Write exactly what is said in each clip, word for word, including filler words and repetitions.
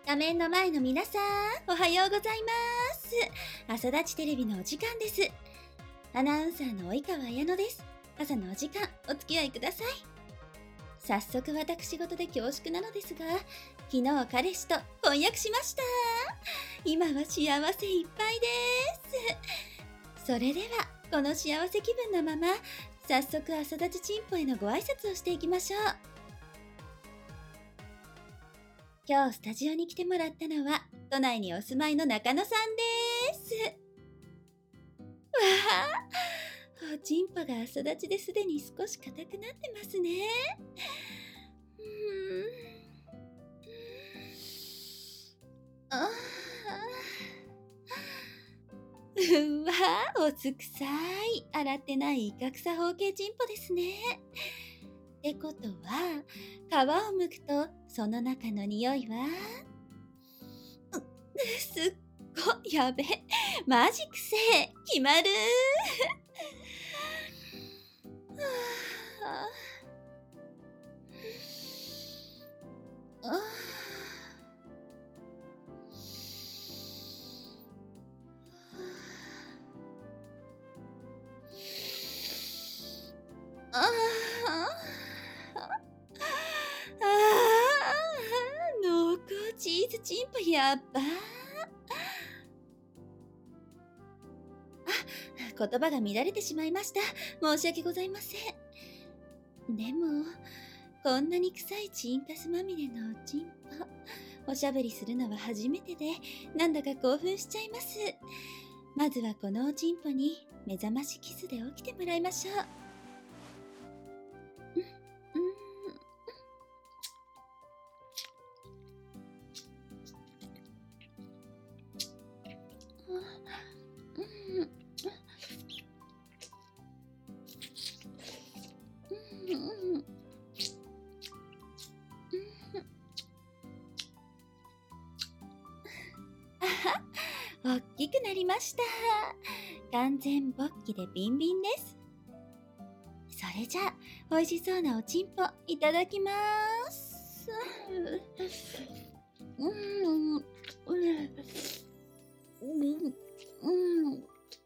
画面の前の皆さん、おはようございます。朝立ちテレビのお時間です。アナウンサーの及川彩乃です。朝のお時間、お付き合いください。早速私事で恐縮なのですが、昨日彼氏と婚約しました。今は幸せいっぱいです。それでは、この幸せ気分のまま、早速朝立ちチンポへのご挨拶をしていきましょう。今日スタジオに来てもらったのは、都内にお住まいの中野さんです。わあ、おちんぽが朝立ちですでに少し硬くなってますね。うーん。あーうわあ、おつくさい。洗ってないイカクサ包茎チンポですね。ってことは、皮を剥くと、その中の匂いは、うすっご、やべ、マジくせえ、決まるはあ、ああ、ああ、濃厚チーズチンポやっばー。あ、言葉が乱れてしまいました。申し訳ございません。でも、こんなに臭いチンカスまみれのおちんぽ、おしゃべりするのは初めてで、なんだか興奮しちゃいます。まずはこのおちんぽに目覚ましキスで起きてもらいましょう。うん、うんおっきくなりました。完全勃起でビンビンです。それじゃあ、美味しそうなおちんぽいただきまーす。うん、うん、うん、うん、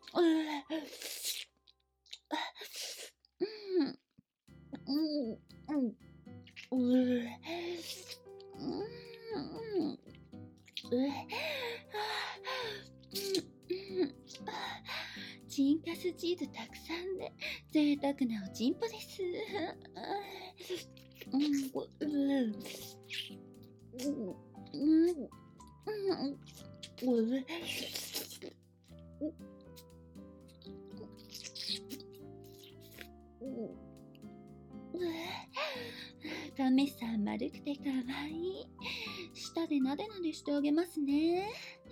チンカスチーズたくさんで贅沢なおちんぽです。カメさん丸くてかわいい。舌でなでなでしてあげますね。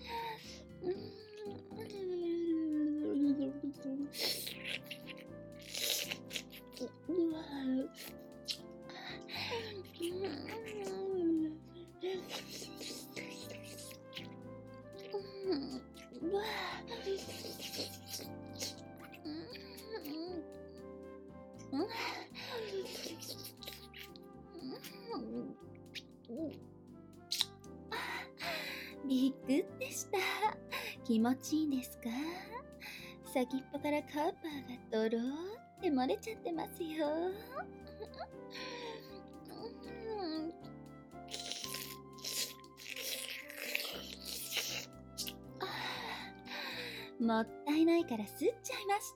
びっくりでした。気持ちいいですか？先っぽからカーパーがドローって漏れちゃってますよ。もったいないから吸っちゃいました。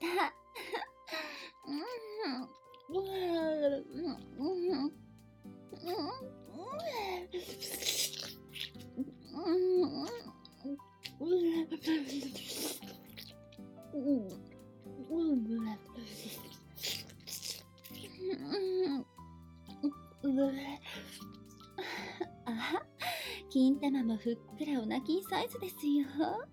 あ、金玉もふっくらおなきんサイズですよ。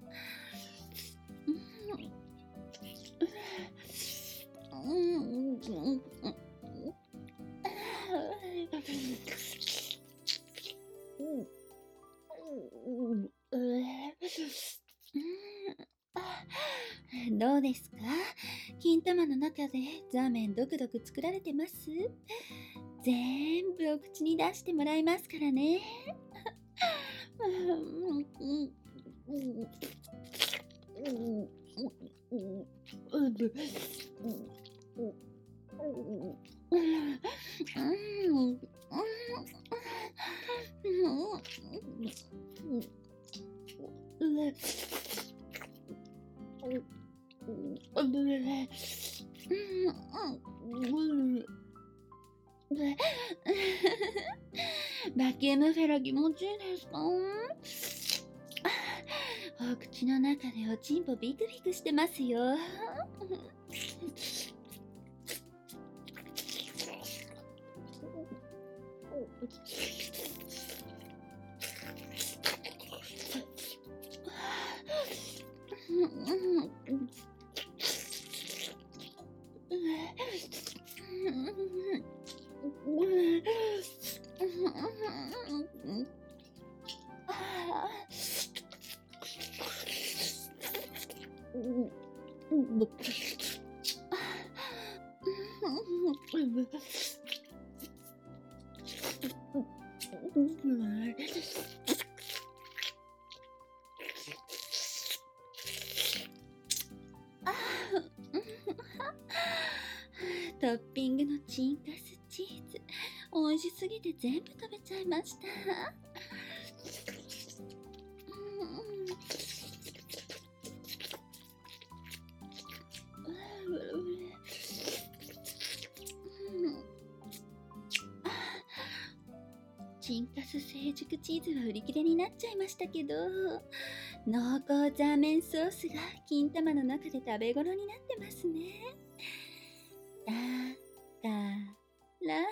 どうですか？金玉の中でザーメンドクドク作られてます？全部お口に出してもらいますからね。 バキュームフェラ気持ちいいですか？お口の中でおちんぽビクビクしてますよ。トッピングのチンカスチーズ、美味しすぎて全部食べちゃいました。チンカス成熟チーズは売り切れになっちゃいましたけど、濃厚ザーメンソースが金玉の中で食べ頃になってますね。だから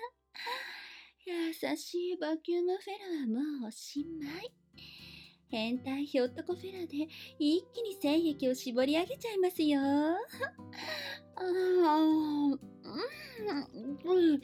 優しいバキュームフェラはもうおしまい。変態ひょっとこフェラで一気に精液を絞り上げちゃいますよ。あーうん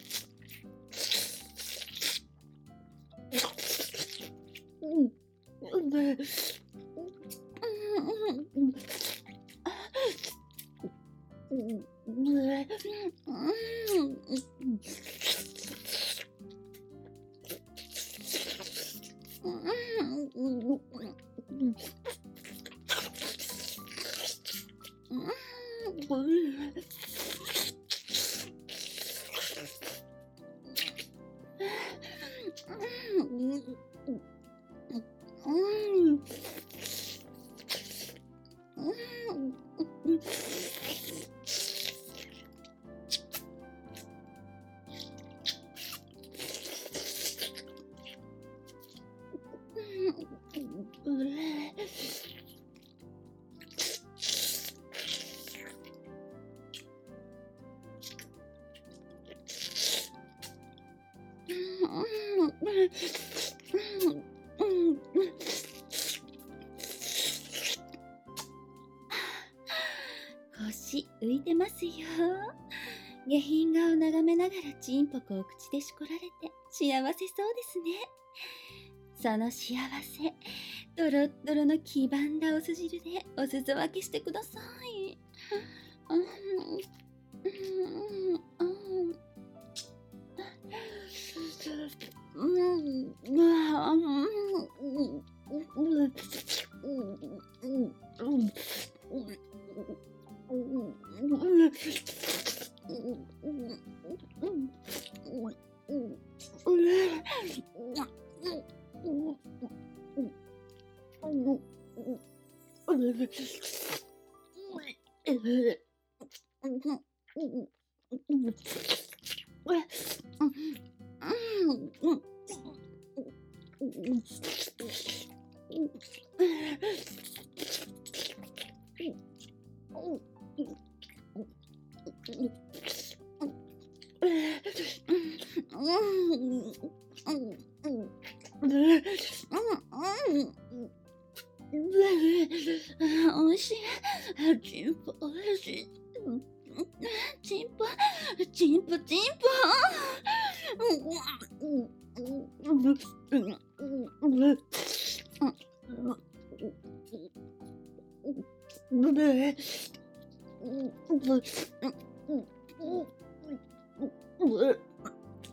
腰浮いてますよ。下品顔を眺めながらチンポコを口でしこられて幸せそうですね。その幸せ、ドロッドロの黄ばんだお酢汁でお裾分けしてください。うんうんおいしい。チンポおいしい。チンポ、チンポ、チンポ。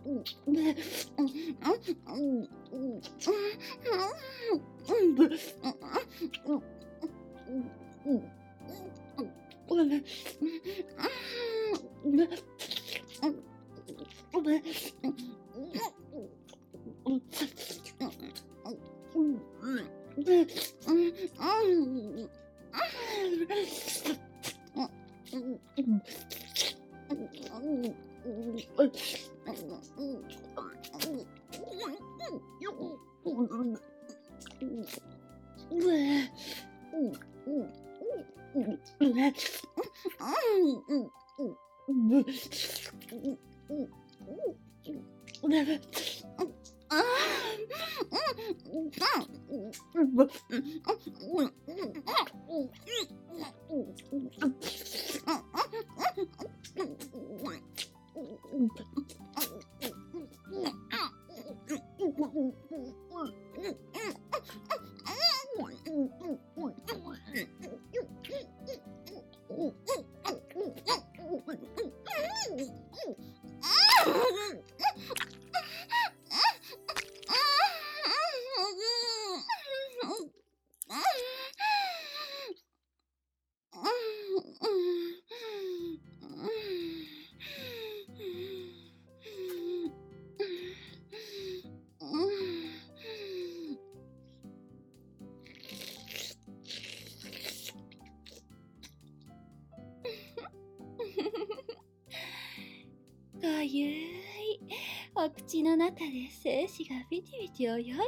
かゆいお口の中で精子がビティビティ泳いでます。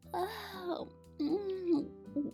ああ、うん。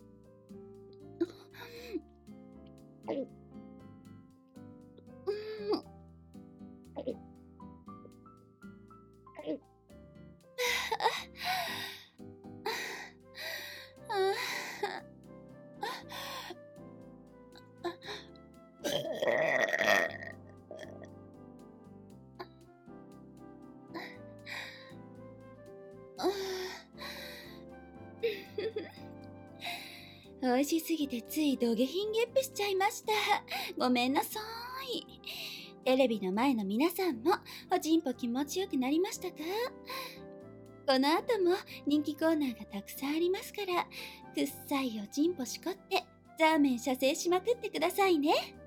美味しすぎてついド下品ゲップしちゃいました。ごめんなさい。テレビの前の皆さんもおちんぽ気持ちよくなりましたか？この後も人気コーナーがたくさんありますから、くっさいおちんぽしこってザーメン射精しまくってくださいね。